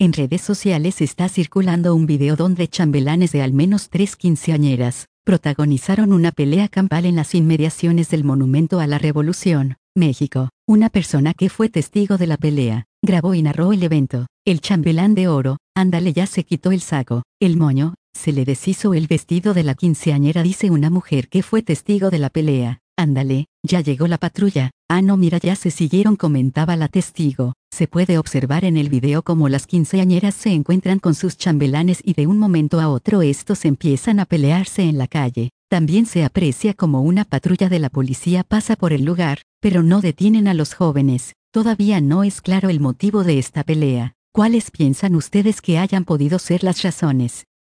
En redes sociales está circulando un video donde chambelanes de al menos 3 quinceañeras protagonizaron una pelea campal en las inmediaciones del Monumento a la Revolución, México. Una persona que fue testigo de la pelea grabó y narró el evento. El chambelán de oro, ándale, ya se quitó el saco, el moño, se le deshizo el vestido de la quinceañera, dice una mujer que fue testigo de la pelea. Ándale, ya llegó la patrulla. Ah, no, mira, ya se siguieron, comentaba la testigo. Se puede observar en el video cómo las quinceañeras se encuentran con sus chambelanes y de un momento a otro estos empiezan a pelearse en la calle. También se aprecia como una patrulla de la policía pasa por el lugar, pero no detienen a los jóvenes. Todavía no es claro el motivo de esta pelea. ¿Cuáles piensan ustedes que hayan podido ser las razones?